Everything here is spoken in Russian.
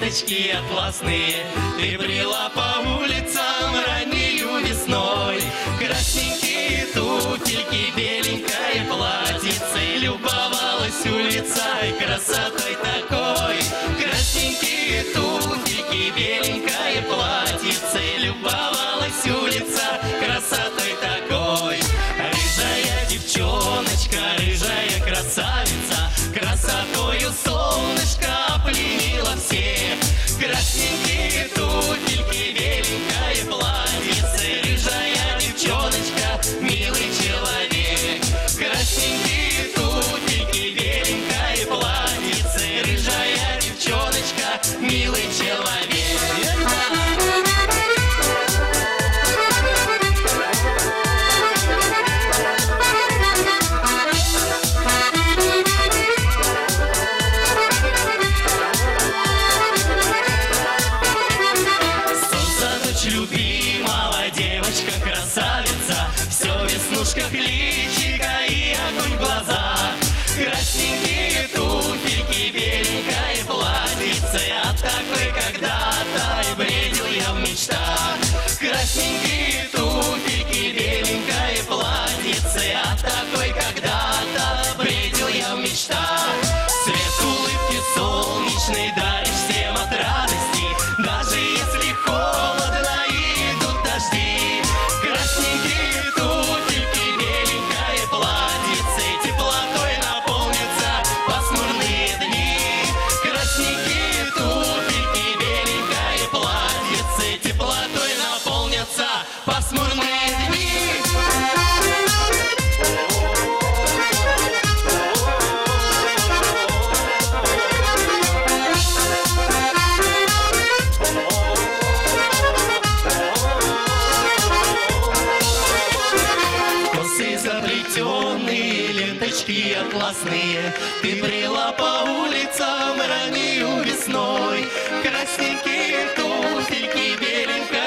ленточки атласные ты брела по улицам раннею весной. Красненькие туфельки, беленькое платьице, любовалась улицей красотой такой. Красненькие туфельки, беленькое платьице, любовалась улица красотой такой. Рыжая девчоночка, рыжая красавица, красотою солнышко пленила всех. Красненькие туфельки, беленькое платьице, рыжая девчоночка, милый человек. Красненькие туфельки, беленькое платьице, рыжая девчоночка, милый человек. Любимого девочка красавица, все в веснушках личика и огонь в глазах. Красненькие туфельки, беленькое платьице, от такой когда-то и бредил я в мечтах. Красненькие туфельки, беленькое платьице, от такой когда-то бредил я в мечтах. Свет улыбки солнечный даришь всем от радости, даже если холодно идут дожди. Красненькие туфельки, беленькое платьице, теплотой наполнятся пасмурные дни. Красненькие туфельки, беленькое платьице, теплотой наполнятся пасмурные дни. Заплетенные ленточки атласные ты брела по улицам раннею весной. Красненькие туфельки, беленькое